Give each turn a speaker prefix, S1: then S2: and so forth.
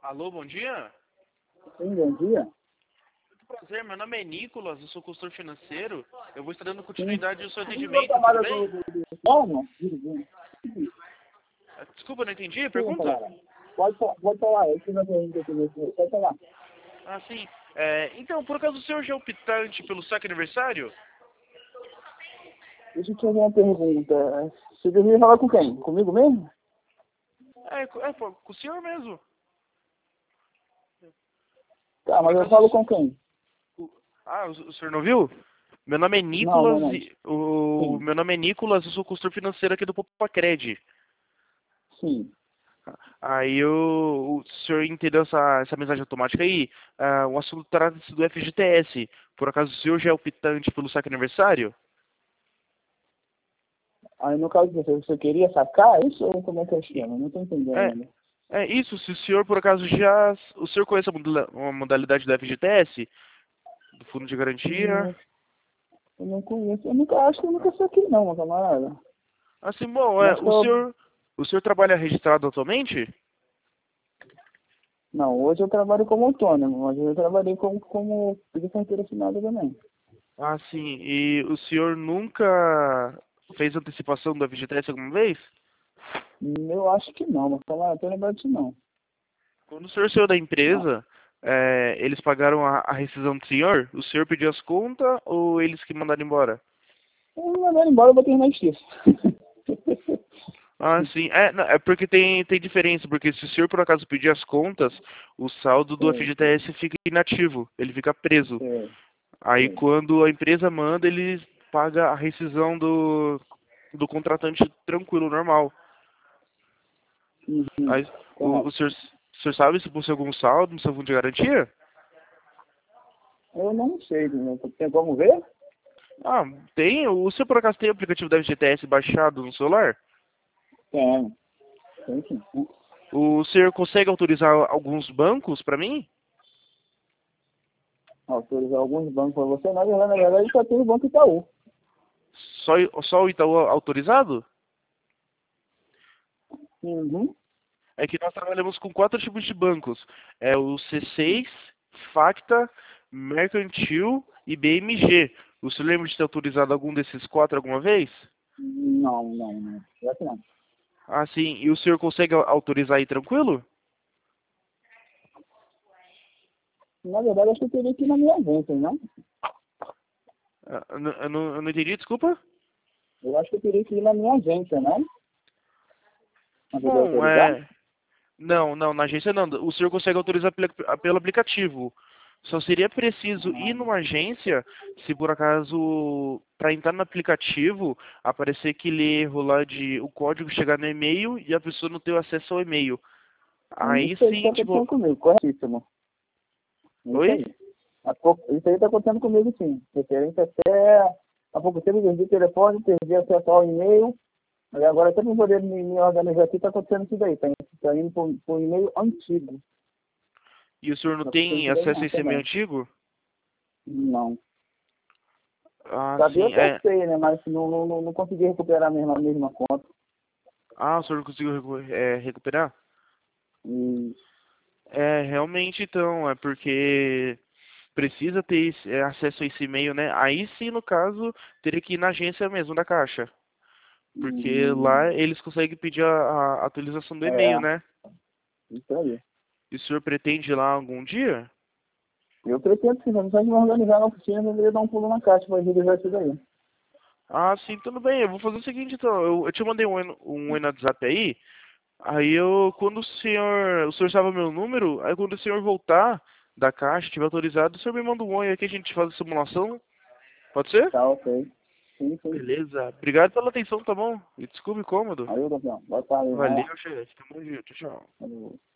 S1: Alô, bom dia.
S2: Sim, bom dia.
S1: Muito prazer, meu nome é Nicolas, eu sou consultor financeiro. Eu vou estar dando
S2: Sim.
S1: continuidade ao seu
S2: Viva a
S1: atendimento, tudo
S2: tomada
S1: bem?
S2: Calma.
S1: Desculpa, não entendi a
S2: Sim,
S1: pergunta?
S2: galera. Pode falar, eu fiz a pergunta aqui. Pode falar.
S1: Ah, sim. Então, por acaso o senhor já é optante pelo saque aniversário?
S2: Deixa eu te fazer uma pergunta. Você deveria falar com quem? Comigo mesmo?
S1: Pô, com o senhor mesmo.
S2: Tá,
S1: Por
S2: mas eu
S1: acaso
S2: falo com quem?
S1: o senhor não viu? Meu nome é
S2: Não,
S1: Nicolas,
S2: não. Sim,
S1: meu nome é Nicolas, eu sou consultor financeiro aqui do Popacred.
S2: sim.
S1: Aí o senhor entendeu essa mensagem automática aí? O assunto trata-se do FGTS. Por acaso o senhor já é optante pelo saque aniversário?
S2: Aí no caso você queria sacar isso ou como é que é o esquema? Não tô entendendo
S1: É,
S2: ainda.
S1: é isso, se o senhor por acaso já. O senhor conhece a modalidade do FGTS? Do Fundo de Garantia?
S2: Não, eu não conheço. Acho que eu nunca saquei não, meu camarada.
S1: Assim, bom,
S2: Eu acho que eu...
S1: o senhor trabalha registrado atualmente?
S2: Não, hoje eu trabalho como autônomo, mas eu trabalhei como de carteira assinada também.
S1: Ah, sim. E o senhor nunca fez antecipação do FGTS alguma vez?
S2: Eu acho que não, mas falar, tô lembrado disso não.
S1: Quando o senhor saiu da
S2: Não.
S1: empresa, eles pagaram a rescisão do senhor? O senhor pediu as contas ou eles que mandaram embora?
S2: Eu vou mandar embora, eu vou terminar de justiça.
S1: Ah, sim. Não, é porque tem diferença, porque se o senhor por acaso pedir as contas, o saldo do
S2: Sei,
S1: FGTS fica inativo, ele fica preso.
S2: sei,
S1: Aí
S2: sei.
S1: quando a empresa manda, eles pagam a rescisão do contratante tranquilo, normal.
S2: Uhum,
S1: Aí o
S2: correto.
S1: senhor sabe se possui algum saldo no seu fundo de garantia?
S2: Eu não sei, né? Tem como ver?
S1: Ah, tem. O senhor por acaso tem o aplicativo da FGTS baixado no celular?
S2: Tem, tem sim.
S1: O senhor consegue autorizar alguns bancos para mim?
S2: Autorizar alguns bancos para você, na verdade só tem o Banco Itaú.
S1: Só, só o Itaú autorizado?
S2: Uhum.
S1: É que nós trabalhamos com 4 tipos de bancos. É o C6, Facta, Mercantil e BMG. O senhor lembra de ter autorizado algum desses 4 alguma vez?
S2: Não, não, não. Pior que não.
S1: Ah, sim. E o senhor consegue autorizar aí tranquilo?
S2: Na verdade, acho que eu teria que ir na minha agência, não?
S1: Eu não entendi, desculpa.
S2: Eu acho que eu teria que ir na minha agência, não? Pra poder
S1: Bom,
S2: autorizar?
S1: Não, na agência não. O senhor consegue autorizar pelo aplicativo. Só seria preciso ir
S2: Ah,
S1: numa agência se por acaso, para entrar no aplicativo, aparecer aquele erro lá de o código chegar no e-mail e a pessoa não ter acesso ao e-mail. Aí
S2: isso aí que tá
S1: sim,
S2: acontecendo
S1: tipo,
S2: comigo, corretíssimo. É isso
S1: oi?
S2: aí. Isso aí tá acontecendo comigo sim. Referente até há pouco tempo eu perdi o telefone, perdi acesso ao e-mail. E agora até para poder me organizar aqui tá acontecendo isso daí. Tá indo por e-mail antigo.
S1: E o senhor não
S2: Tá acontecendo
S1: tem
S2: isso daí
S1: acesso a
S2: não,
S1: esse e-mail
S2: também.
S1: antigo?
S2: Não.
S1: Ah,
S2: Sabia eu
S1: sim,
S2: até sei, né? Mas não consegui recuperar a mesma conta.
S1: Ah, o senhor não conseguiu recuperar?
S2: E
S1: Realmente então, é porque precisa ter acesso a esse e-mail, né? Aí sim, no caso, teria que ir na agência mesmo da Caixa. Porque
S2: hum,
S1: lá eles conseguem pedir a atualização do e-mail,
S2: é,
S1: né?
S2: isso aí.
S1: E o senhor pretende ir lá algum dia?
S2: Eu pretendo sim, mas só de me organizar na oficina, eu deveria dar um pulo na caixa para resolver isso daí.
S1: Ah, sim, tudo bem. Eu vou fazer o seguinte, então. Eu te mandei um oi no WhatsApp aí. Aí quando o senhor salva meu número, aí quando o senhor voltar da Caixa, estiver autorizado, o senhor me manda um oi aqui, a gente faz a simulação. Pode ser?
S2: Tá, ok. Sim, sim.
S1: Beleza. Obrigado pela atenção, tá bom? E desculpe o incômodo.
S2: Valeu, campeão. Boa tarde, vai lá.
S1: Valeu, chefe. Tamo junto. Tchau.
S2: Valeu.